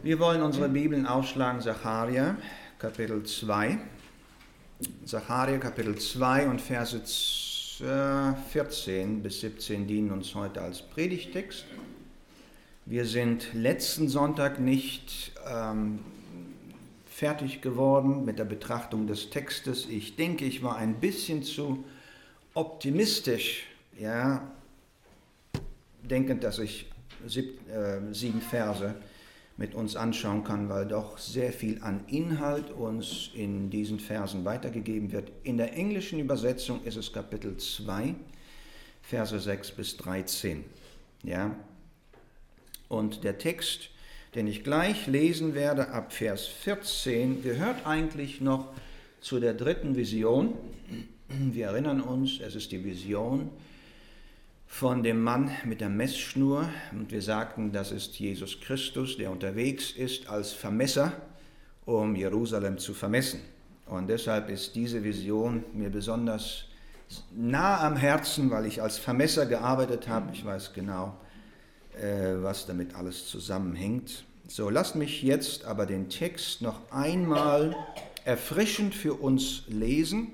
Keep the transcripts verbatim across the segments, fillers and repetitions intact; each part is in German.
Wir wollen unsere Bibeln aufschlagen, Sacharja, Kapitel zwei. Sacharja, Kapitel zwei und Verse vierzehn bis siebzehn dienen uns heute als Predigttext. Wir sind letzten Sonntag nicht ähm, fertig geworden mit der Betrachtung des Textes. Ich denke, ich war ein bisschen zu optimistisch, ja, denkend, dass ich sieb, äh, sieben Verse mit uns anschauen kann, weil doch sehr viel an Inhalt uns in diesen Versen weitergegeben wird. In der englischen Übersetzung ist es Kapitel zwei, Verse sechs bis dreizehn. Ja? Und der Text, den ich gleich lesen werde, ab Vers vierzehn, gehört eigentlich noch zu der dritten Vision. Wir erinnern uns, es ist die Vision von dem Mann mit der Messschnur, und wir sagten, das ist Jesus Christus, der unterwegs ist als Vermesser, um Jerusalem zu vermessen. Und deshalb ist diese Vision mir besonders nah am Herzen, weil ich als Vermesser gearbeitet habe. Ich weiß genau, was damit alles zusammenhängt. So, lasst mich jetzt aber den Text noch einmal erfrischend für uns lesen.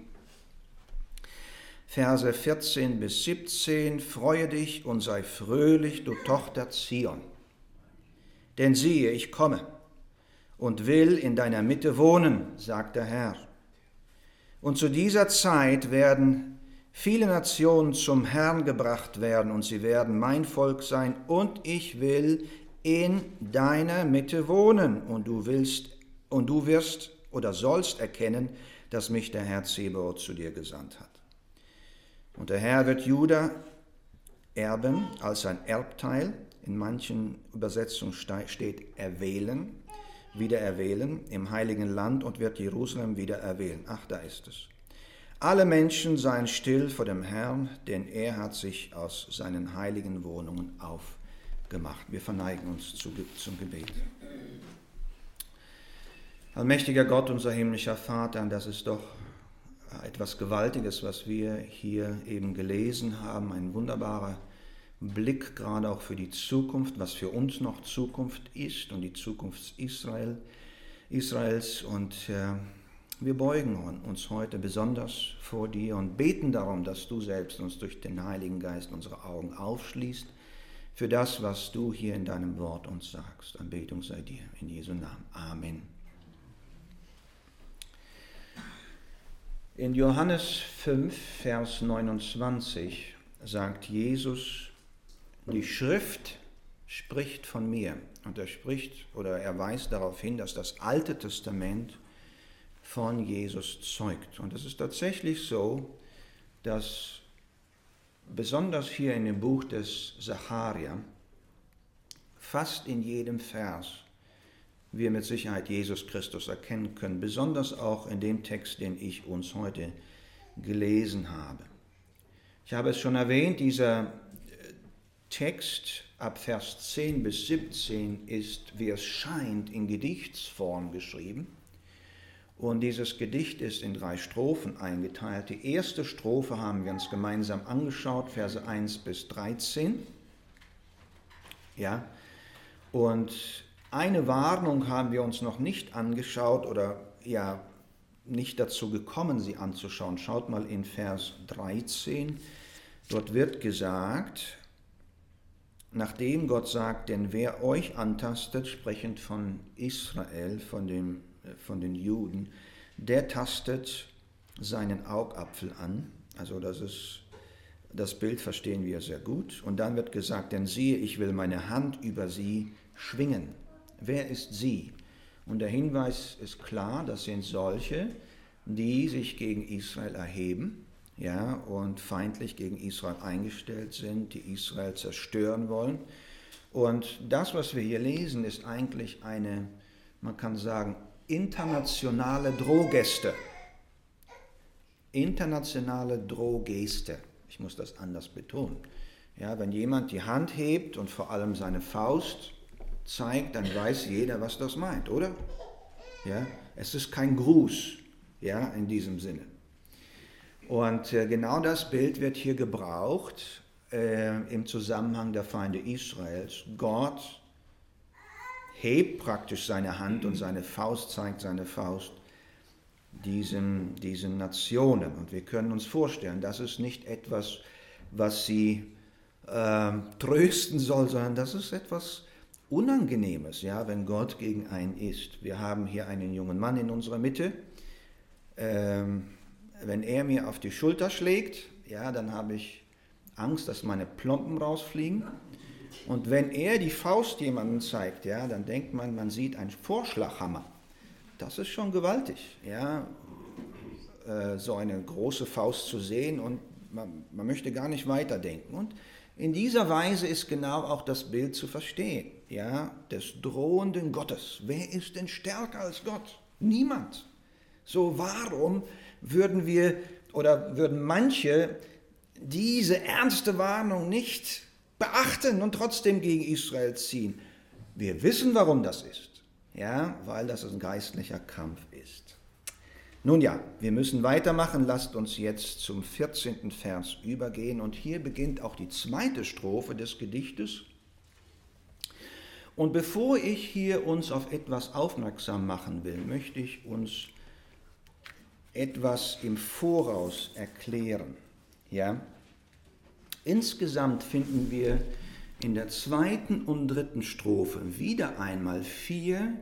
Verse vierzehn bis siebzehn, freue dich und sei fröhlich, du Tochter Zion. Denn siehe, ich komme und will in deiner Mitte wohnen, sagt der Herr. Und zu dieser Zeit werden viele Nationen zum Herrn gebracht werden, und sie werden mein Volk sein, und ich will in deiner Mitte wohnen, und du willst, und du wirst oder sollst erkennen, dass mich der Herr Zebaoth zu dir gesandt hat. Und der Herr wird Juda erben als sein Erbteil. In manchen Übersetzungen steht erwählen, wieder erwählen im heiligen Land, und wird Jerusalem wieder erwählen. Ach, da ist es. Alle Menschen seien still vor dem Herrn, denn er hat sich aus seinen heiligen Wohnungen aufgemacht. Wir verneigen uns zu, zum Gebet. Allmächtiger Gott, unser himmlischer Vater, das ist doch etwas Gewaltiges, was wir hier eben gelesen haben, ein wunderbarer Blick gerade auch für die Zukunft, was für uns noch Zukunft ist und die Zukunft Israel, Israels. Und äh, wir beugen uns heute besonders vor dir und beten darum, dass du selbst uns durch den Heiligen Geist unsere Augen aufschließt für das, was du hier in deinem Wort uns sagst. Anbetung sei dir, in Jesu Namen. Amen. In Johannes fünf, Vers neunundzwanzig sagt Jesus, die Schrift spricht von mir. Und er spricht oder er weist darauf hin, dass das Alte Testament von Jesus zeugt. Und es ist tatsächlich so, dass besonders hier in dem Buch des Sacharja fast in jedem Vers wir mit Sicherheit Jesus Christus erkennen können, besonders auch in dem Text, den ich uns heute gelesen habe. Ich habe es schon erwähnt, dieser Text ab Vers zehn bis siebzehn ist, wie es scheint, in Gedichtsform geschrieben. Und dieses Gedicht ist in drei Strophen eingeteilt. Die erste Strophe haben wir uns gemeinsam angeschaut, Verse eins bis dreizehn. Ja, und eine Warnung haben wir uns noch nicht angeschaut oder ja nicht dazu gekommen, sie anzuschauen. Schaut mal in Vers dreizehn. Dort wird gesagt, nachdem Gott sagt, denn wer euch antastet, sprechend von Israel, von, dem, von den Juden, der tastet seinen Augapfel an. Also das ist, das Bild verstehen wir sehr gut. Und dann wird gesagt, denn siehe, ich will meine Hand über sie schwingen. Wer ist sie? Und der Hinweis ist klar, das sind solche, die sich gegen Israel erheben, ja, und feindlich gegen Israel eingestellt sind, die Israel zerstören wollen. Und das, was wir hier lesen, ist eigentlich eine, man kann sagen, internationale Drohgeste. Internationale Drohgeste. Ich muss das anders betonen. Ja, wenn jemand die Hand hebt und vor allem seine Faust zeigt, dann weiß jeder, was das meint, oder? Ja, es ist kein Gruß, ja, in diesem Sinne. Und äh, genau das Bild wird hier gebraucht äh, im Zusammenhang der Feinde Israels. Gott hebt praktisch seine Hand und seine Faust zeigt seine Faust diesen, diesen Nationen. Und wir können uns vorstellen, das ist nicht etwas, was sie äh, trösten soll, sondern das ist etwas Unangenehmes, ja, wenn Gott gegen einen ist. Wir haben hier einen jungen Mann in unserer Mitte. Ähm, wenn er mir auf die Schulter schlägt, ja, dann habe ich Angst, dass meine Plomben rausfliegen. Und wenn er die Faust jemandem zeigt, ja, dann denkt man, man sieht einen Vorschlaghammer. Das ist schon gewaltig, ja, äh, so eine große Faust zu sehen, und man, man möchte gar nicht weiterdenken. Und in dieser Weise ist genau auch das Bild zu verstehen, ja, des drohenden Gottes. Wer ist denn stärker als Gott? Niemand. So, warum würden wir oder würden manche diese ernste Warnung nicht beachten und trotzdem gegen Israel ziehen? Wir wissen, warum das ist, ja, weil das ein geistlicher Kampf ist. Nun ja, wir müssen weitermachen. Lasst uns jetzt zum vierzehnten Vers übergehen. Und hier beginnt auch die zweite Strophe des Gedichtes. Und bevor ich hier uns auf etwas aufmerksam machen will, möchte ich uns etwas im Voraus erklären. Ja? Insgesamt finden wir in der zweiten und dritten Strophe wieder einmal vier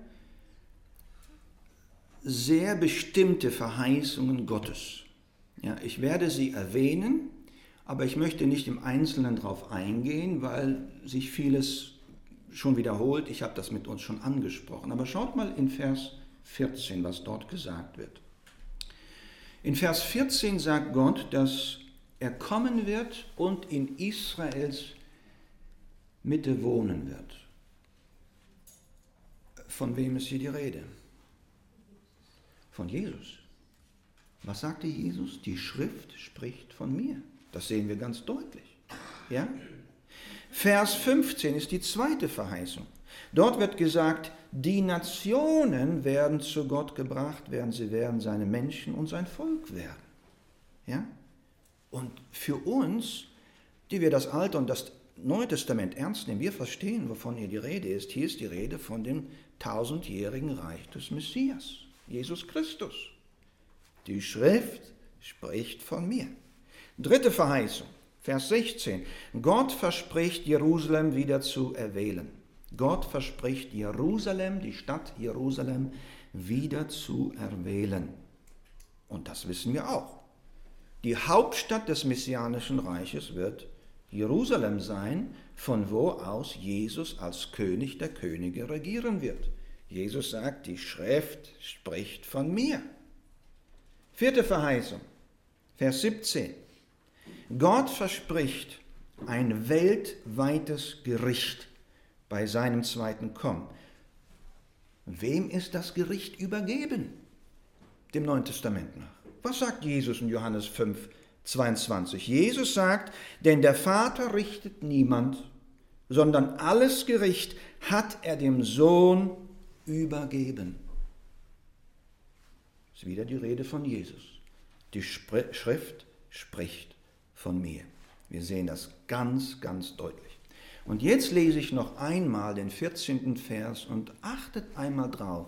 sehr bestimmte Verheißungen Gottes. Ja, ich werde sie erwähnen, aber ich möchte nicht im Einzelnen darauf eingehen, weil sich vieles schon wiederholt. Ich habe das mit uns schon angesprochen. Aber schaut mal in Vers vierzehn, was dort gesagt wird. In Vers vierzehn sagt Gott, dass er kommen wird und in Israels Mitte wohnen wird. Von wem ist hier die Rede? Von Jesus. Was sagte Jesus? Die Schrift spricht von mir. Das sehen wir ganz deutlich. Ja? Vers fünfzehn ist die zweite Verheißung. Dort wird gesagt, die Nationen werden zu Gott gebracht werden, sie werden seine Menschen und sein Volk werden. Ja? Und für uns, die wir das Alte und das Neue Testament ernst nehmen, wir verstehen, wovon hier die Rede ist. Hier ist die Rede von dem tausendjährigen Reich des Messias, Jesus Christus. Die Schrift spricht von mir. Dritte Verheißung, Vers sechzehn. Gott verspricht, Jerusalem wieder zu erwählen. Gott verspricht, Jerusalem, die Stadt Jerusalem, wieder zu erwählen. Und das wissen wir auch. Die Hauptstadt des Messianischen Reiches wird Jerusalem sein, von wo aus Jesus als König der Könige regieren wird. Jesus sagt, die Schrift spricht von mir. Vierte Verheißung, Vers siebzehn. Gott verspricht ein weltweites Gericht bei seinem zweiten Kommen. Wem ist das Gericht übergeben? Dem Neuen Testament nach. Was sagt Jesus in Johannes fünf, zweiundzwanzig? Jesus sagt, denn der Vater richtet niemand, sondern alles Gericht hat er dem Sohn übergeben. Das ist wieder die Rede von Jesus. Die Schrift spricht von mir. Wir sehen das ganz, ganz deutlich. Und jetzt lese ich noch einmal den vierzehnten Vers und achtet einmal drauf,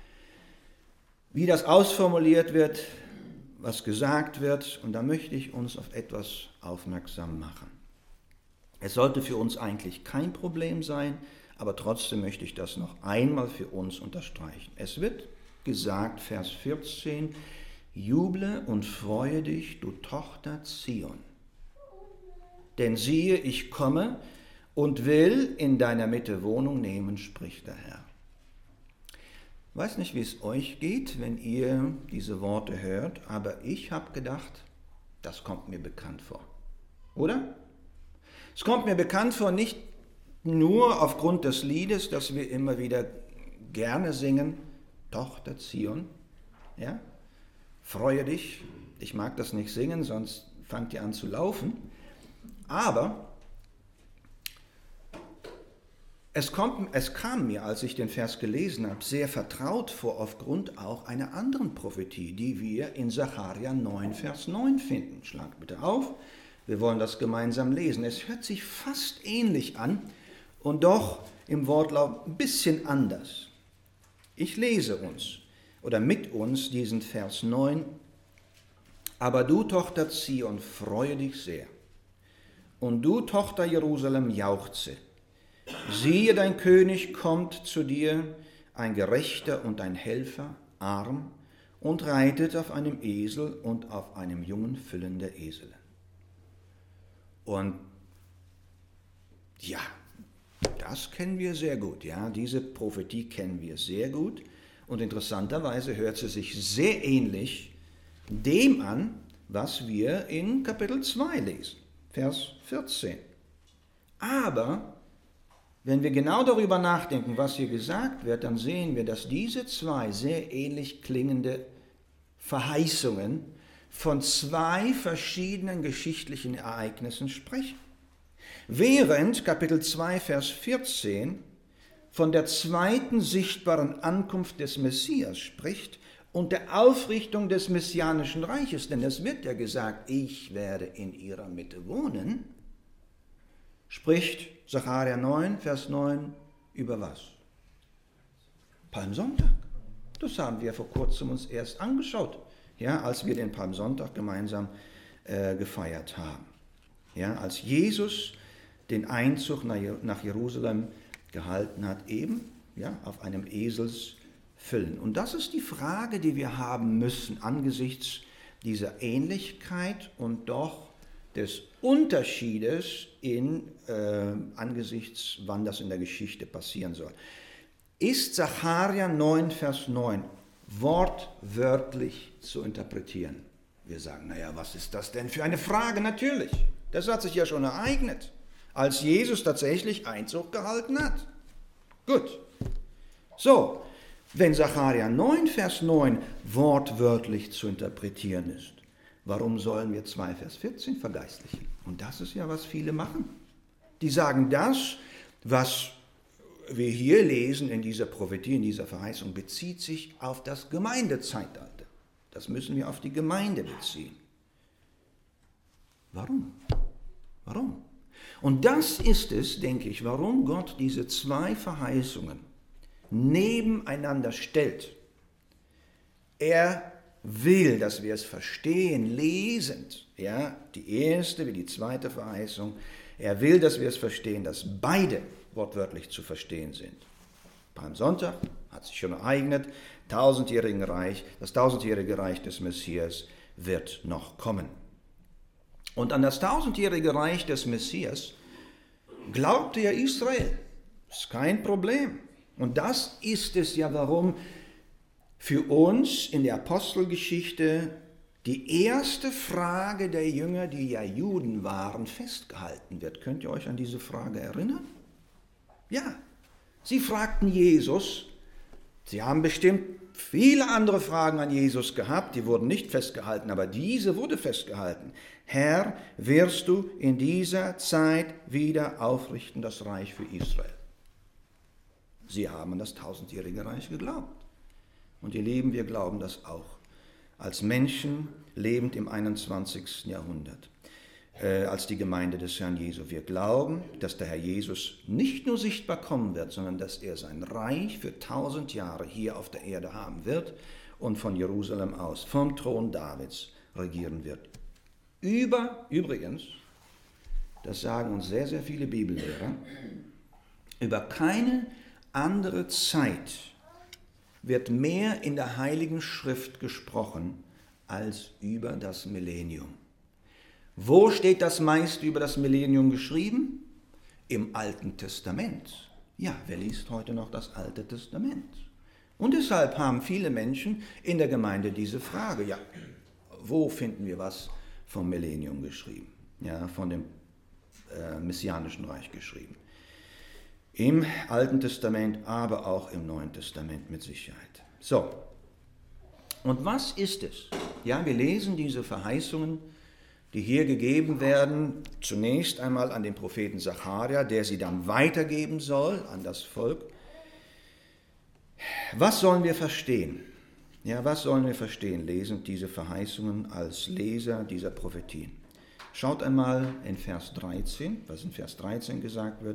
wie das ausformuliert wird, was gesagt wird. Und da möchte ich uns auf etwas aufmerksam machen. Es sollte für uns eigentlich kein Problem sein, aber trotzdem möchte ich das noch einmal für uns unterstreichen. Es wird gesagt, Vers vierzehn, juble und freue dich, du Tochter Zion. Denn siehe, ich komme und will in deiner Mitte Wohnung nehmen, spricht der Herr. Ich weiß nicht, wie es euch geht, wenn ihr diese Worte hört, aber ich habe gedacht, das kommt mir bekannt vor. Oder? Es kommt mir bekannt vor, nicht nur aufgrund des Liedes, das wir immer wieder gerne singen, Tochter Zion, ja? Freue dich. Ich mag das nicht singen, sonst fangt ihr an zu laufen. Aber es, kommt, es kam mir, als ich den Vers gelesen habe, sehr vertraut vor, aufgrund auch einer anderen Prophetie, die wir in Sacharja neun, Vers neun finden. Schlagt bitte auf, wir wollen das gemeinsam lesen. Es hört sich fast ähnlich an und doch im Wortlaut ein bisschen anders. Ich lese uns oder mit uns diesen Vers neun. Aber du, Tochter Zion, freue dich sehr. Und du, Tochter Jerusalem, jauchze. Siehe, dein König kommt zu dir, ein Gerechter und ein Helfer, arm, und reitet auf einem Esel und auf einem jungen Füllen der Esel. Und ja, das kennen wir sehr gut. Ja, diese Prophetie kennen wir sehr gut. Und interessanterweise hört sie sich sehr ähnlich dem an, was wir in Kapitel zwei lesen, Vers vierzehn. Aber wenn wir genau darüber nachdenken, was hier gesagt wird, dann sehen wir, dass diese zwei sehr ähnlich klingende Verheißungen von zwei verschiedenen geschichtlichen Ereignissen sprechen. Während Kapitel zwei, Vers vierzehn von der zweiten sichtbaren Ankunft des Messias spricht und der Aufrichtung des messianischen Reiches, denn es wird ja gesagt, ich werde in ihrer Mitte wohnen, spricht Sacharja neun, Vers neun über was? Palmsonntag. Das haben wir vor kurzem uns erst angeschaut, ja, als wir den Palmsonntag gemeinsam äh, gefeiert haben. Ja, als Jesus den Einzug nach Jerusalem gehalten hat, eben ja, auf einem Eselsfüllen. Und das ist die Frage, die wir haben müssen angesichts dieser Ähnlichkeit und doch des Unterschiedes in, äh, angesichts, wann das in der Geschichte passieren soll. Ist Sacharja neun, Vers neun wortwörtlich zu interpretieren? Wir sagen, naja, was ist das denn für eine Frage? Natürlich, das hat sich ja schon ereignet, als Jesus tatsächlich Einzug gehalten hat. Gut. So, wenn Sacharja neun, Vers neun wortwörtlich zu interpretieren ist, warum sollen wir zwei, Vers vierzehn vergeistlichen? Und das ist ja, was viele machen. Die sagen, das, was wir hier lesen in dieser Prophetie, in dieser Verheißung, bezieht sich auf das Gemeindezeitalter. Das müssen wir auf die Gemeinde beziehen. Warum? Warum? Und das ist es, denke ich, warum Gott diese zwei Verheißungen nebeneinander stellt. Er will, dass wir es verstehen, lesend, ja, die erste wie die zweite Verheißung. Er will, dass wir es verstehen, dass beide wortwörtlich zu verstehen sind. Palmsonntag hat sich schon ereignet, tausendjährigen Reich, das tausendjährige Reich des Messias wird noch kommen. Und an das tausendjährige Reich des Messias glaubte ja Israel. Das ist kein Problem. Und das ist es ja, warum für uns in der Apostelgeschichte die erste Frage der Jünger, die ja Juden waren, festgehalten wird. Könnt ihr euch an diese Frage erinnern? Ja, sie fragten Jesus, sie haben bestimmt viele andere Fragen an Jesus gehabt, die wurden nicht festgehalten, aber diese wurde festgehalten. Herr, wirst du in dieser Zeit wieder aufrichten das Reich für Israel? Sie haben an das tausendjährige Reich geglaubt. Und ihr Lieben, wir glauben das auch. Als Menschen lebend im einundzwanzigsten Jahrhundert, äh, als die Gemeinde des Herrn Jesu. Wir glauben, dass der Herr Jesus nicht nur sichtbar kommen wird, sondern dass er sein Reich für tausend Jahre hier auf der Erde haben wird und von Jerusalem aus, vom Thron Davids, regieren wird. Über, übrigens, das sagen uns sehr, sehr viele Bibellehrer, über keine andere Zeit wird mehr in der Heiligen Schrift gesprochen als über das Millennium. Wo steht das meiste über das Millennium geschrieben? Im Alten Testament. Ja, wer liest heute noch das Alte Testament? Und deshalb haben viele Menschen in der Gemeinde diese Frage, ja, wo finden wir was vom Millennium geschrieben? Ja, von dem äh, Messianischen Reich geschrieben. Im Alten Testament, aber auch im Neuen Testament mit Sicherheit. So, und was ist es? Ja, wir lesen diese Verheißungen, die hier gegeben werden, zunächst einmal an den Propheten Sacharja, der sie dann weitergeben soll an das Volk. Was sollen wir verstehen? Ja, was sollen wir verstehen, lesend diese Verheißungen als Leser dieser Prophetien? Schaut einmal in Vers dreizehn, was in Vers dreizehn gesagt wird.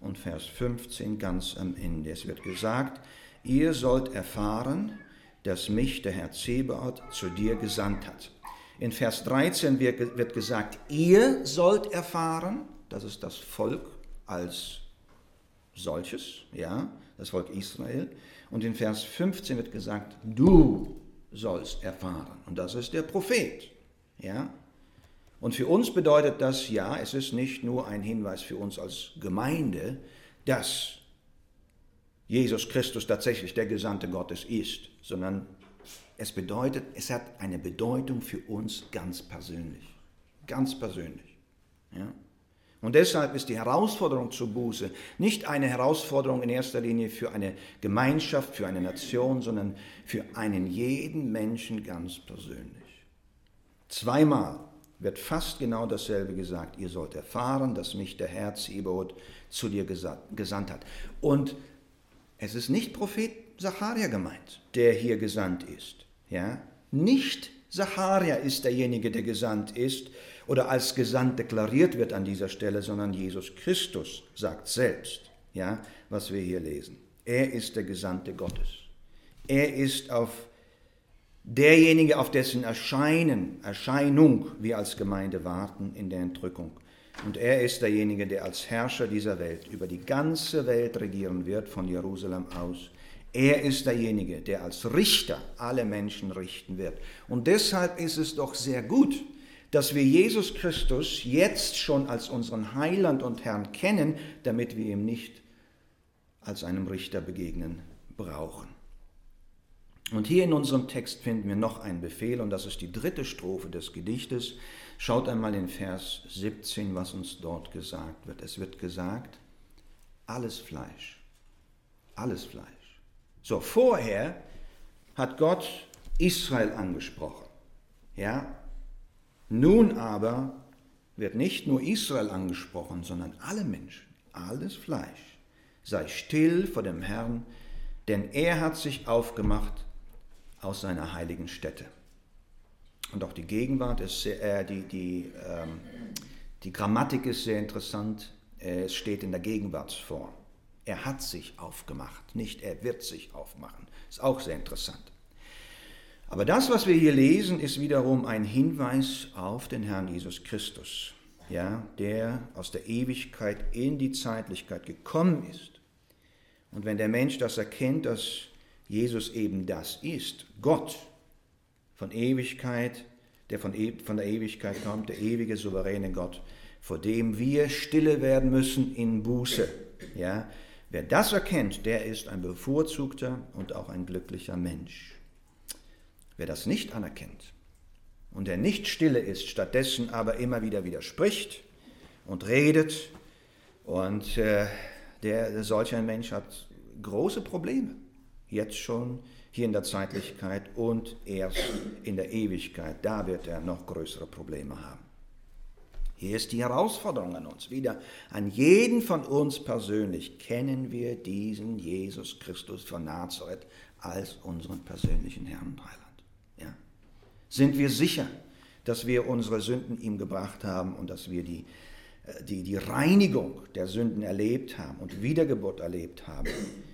und Vers fünfzehn ganz am Ende. Es wird gesagt, ihr sollt erfahren, dass mich der Herr Zebaoth zu dir gesandt hat. In Vers dreizehn wird gesagt, ihr sollt erfahren, das ist das Volk als solches, ja, das Volk Israel. Und in Vers fünfzehn wird gesagt, du sollst erfahren. Und das ist der Prophet, ja. Und für uns bedeutet das, ja, es ist nicht nur ein Hinweis für uns als Gemeinde, dass Jesus Christus tatsächlich der Gesandte Gottes ist, sondern es bedeutet, es hat eine Bedeutung für uns ganz persönlich, ganz persönlich, ja. Und deshalb ist die Herausforderung zur Buße nicht eine Herausforderung in erster Linie für eine Gemeinschaft, für eine Nation, sondern für einen jeden Menschen ganz persönlich. Zweimal wird fast genau dasselbe gesagt. Ihr sollt erfahren, dass mich der Herr Zebaoth zu dir gesandt hat. Und es ist nicht Prophet Sacharja gemeint, der hier gesandt ist. Ja? Nicht Sacharja ist derjenige, der gesandt ist oder als gesandt deklariert wird an dieser Stelle, sondern Jesus Christus sagt selbst, ja, was wir hier lesen. Er ist der Gesandte Gottes. Er ist auf derjenige, auf dessen Erscheinen, Erscheinung wir als Gemeinde warten in der Entrückung. Und er ist derjenige, der als Herrscher dieser Welt über die ganze Welt regieren wird, von Jerusalem aus. Er ist derjenige, der als Richter alle Menschen richten wird. Und deshalb ist es doch sehr gut, dass wir Jesus Christus jetzt schon als unseren Heiland und Herrn kennen, damit wir ihm nicht als einem Richter begegnen brauchen. Und hier in unserem Text finden wir noch einen Befehl, und das ist die dritte Strophe des Gedichtes. Schaut einmal in Vers siebzehn, was uns dort gesagt wird. Es wird gesagt, alles Fleisch, alles Fleisch. So, vorher hat Gott Israel angesprochen. Ja? Nun aber wird nicht nur Israel angesprochen, sondern alle Menschen, alles Fleisch. Sei still vor dem Herrn, denn er hat sich aufgemacht aus seiner heiligen Stätte. Und auch die Gegenwart ist sehr, äh, die, die, ähm, die Grammatik ist sehr interessant. Es steht in der Gegenwartsform. Er hat sich aufgemacht, nicht er wird sich aufmachen. Ist auch sehr interessant. Aber das, was wir hier lesen, ist wiederum ein Hinweis auf den Herrn Jesus Christus, ja, der aus der Ewigkeit in die Zeitlichkeit gekommen ist. Und wenn der Mensch das erkennt, dass Jesus eben das ist, Gott von Ewigkeit, der von, e- von der Ewigkeit kommt, der ewige, souveräne Gott, vor dem wir stille werden müssen in Buße. Ja, wer das erkennt, der ist ein bevorzugter und auch ein glücklicher Mensch. Wer das nicht anerkennt und der nicht stille ist, stattdessen aber immer wieder widerspricht und redet, und äh, der, solch ein Mensch hat große Probleme, jetzt schon hier in der Zeitlichkeit und erst in der Ewigkeit, da wird er noch größere Probleme haben. Hier ist die Herausforderung an uns, wieder an jeden von uns persönlich. Kennen wir diesen Jesus Christus von Nazareth als unseren persönlichen Herrn und Heiland? Ja. Sind wir sicher, dass wir unsere Sünden ihm gebracht haben und dass wir die, die, die Reinigung der Sünden erlebt haben und Wiedergeburt erlebt haben?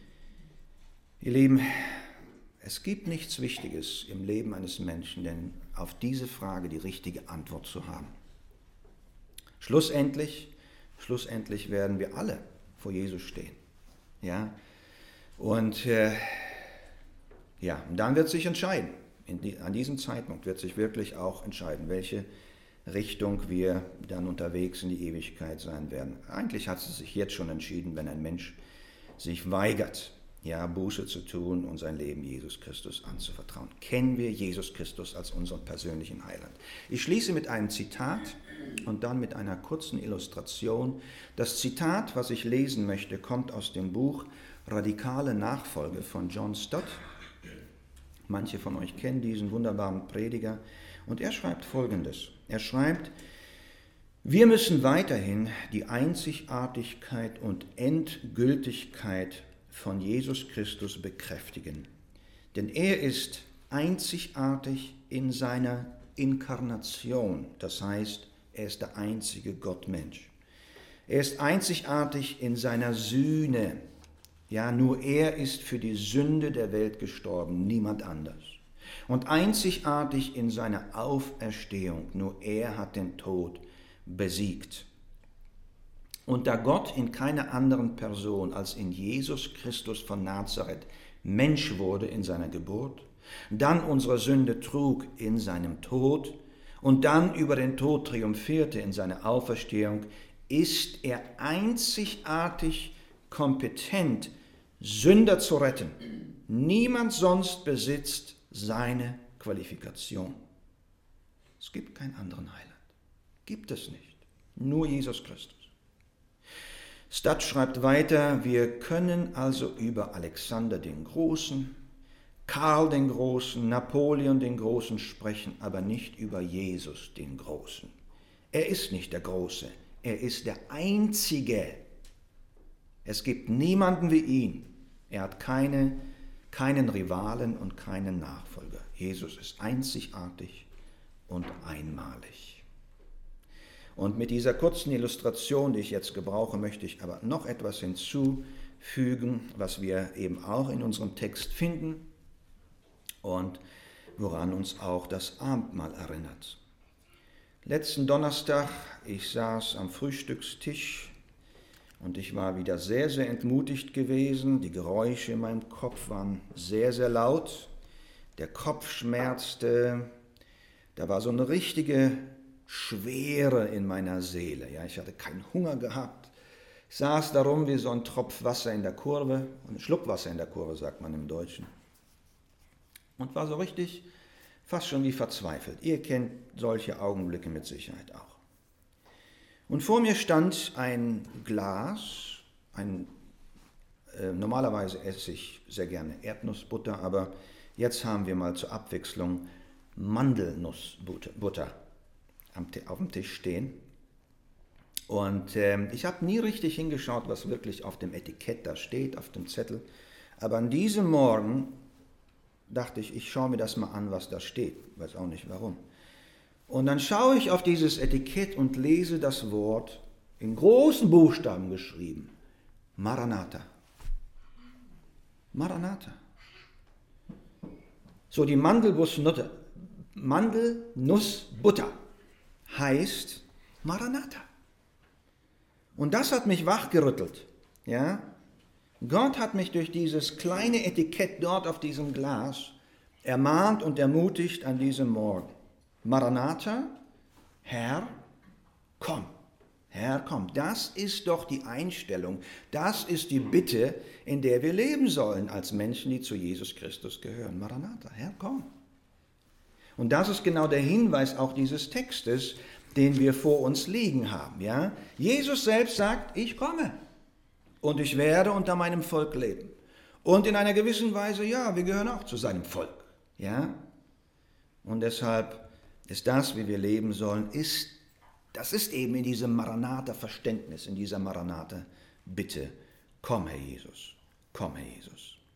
Ihr Lieben, es gibt nichts Wichtiges im Leben eines Menschen, denn auf diese Frage die richtige Antwort zu haben. Schlussendlich, schlussendlich werden wir alle vor Jesus stehen. Ja? Und äh, ja, und dann wird sich entscheiden. In die, an diesem Zeitpunkt wird sich wirklich auch entscheiden, welche Richtung wir dann unterwegs in die Ewigkeit sein werden. Eigentlich hat es sich jetzt schon entschieden, wenn ein Mensch sich weigert, ja, Buße zu tun und sein Leben Jesus Christus anzuvertrauen. Kennen wir Jesus Christus als unseren persönlichen Heiland? Ich schließe mit einem Zitat und dann mit einer kurzen Illustration. Das Zitat, was ich lesen möchte, kommt aus dem Buch Radikale Nachfolge von John Stott. Manche von euch kennen diesen wunderbaren Prediger. Und er schreibt Folgendes. Er schreibt, wir müssen weiterhin die Einzigartigkeit und Endgültigkeit von Jesus Christus bekräftigen. Denn er ist einzigartig in seiner Inkarnation. Das heißt, er ist der einzige Gottmensch. Er ist einzigartig in seiner Sühne. Ja, nur er ist für die Sünde der Welt gestorben, niemand anders. Und einzigartig in seiner Auferstehung, nur er hat den Tod besiegt. Und da Gott in keiner anderen Person als in Jesus Christus von Nazareth Mensch wurde in seiner Geburt, dann unsere Sünde trug in seinem Tod und dann über den Tod triumphierte in seiner Auferstehung, ist er einzigartig kompetent, Sünder zu retten. Niemand sonst besitzt seine Qualifikation. Es gibt keinen anderen Heiland. Gibt es nicht. Nur Jesus Christus. Stott schreibt weiter, wir können also über Alexander den Großen, Karl den Großen, Napoleon den Großen sprechen, aber nicht über Jesus den Großen. Er ist nicht der Große, er ist der Einzige. Es gibt niemanden wie ihn. Er hat keine, keinen Rivalen und keinen Nachfolger. Jesus ist einzigartig und einmalig. Und mit dieser kurzen Illustration, die ich jetzt gebrauche, möchte ich aber noch etwas hinzufügen, was wir eben auch in unserem Text finden und woran uns auch das Abendmahl erinnert. Letzten Donnerstag, ich saß am Frühstückstisch und ich war wieder sehr, sehr entmutigt gewesen. Die Geräusche in meinem Kopf waren sehr, sehr laut. Der Kopf schmerzte. Da war so eine richtige Schwere in meiner Seele. Ja, ich hatte keinen Hunger gehabt. Ich saß darum wie so ein Tropf Wasser in der Kurve, ein Schluck Wasser in der Kurve, sagt man im Deutschen. Und war so richtig, fast schon wie verzweifelt. Ihr kennt solche Augenblicke mit Sicherheit auch. Und vor mir stand ein Glas, ein, äh, normalerweise esse ich sehr gerne Erdnussbutter, aber jetzt haben wir mal zur Abwechslung Mandelnussbutter auf dem Tisch stehen. Und äh, ich habe nie richtig hingeschaut, was wirklich auf dem Etikett da steht, auf dem Zettel. Aber an diesem Morgen dachte ich, ich schaue mir das mal an, was da steht. Weiß auch nicht warum. Und dann schaue ich auf dieses Etikett und lese das Wort in großen Buchstaben geschrieben. Maranatha. Maranatha. So, die Mandelnussbutter. Mandelnussbutter heißt Maranatha. Und das hat mich wachgerüttelt. Ja? Gott hat mich durch dieses kleine Etikett dort auf diesem Glas ermahnt und ermutigt an diesem Morgen. Maranatha, Herr, komm. Herr, komm. Das ist doch die Einstellung, das ist die Bitte, in der wir leben sollen als Menschen, die zu Jesus Christus gehören. Maranatha, Herr, komm. Und das ist genau der Hinweis auch dieses Textes, den wir vor uns liegen haben. Ja? Jesus selbst sagt, ich komme und ich werde unter meinem Volk leben. Und in einer gewissen Weise, ja, wir gehören auch zu seinem Volk. Ja? Und deshalb ist das, wie wir leben sollen, ist, das ist eben in diesem Maranatha-Verständnis, in dieser Maranatha-Bitte. Komm, Herr Jesus, komm, Herr Jesus.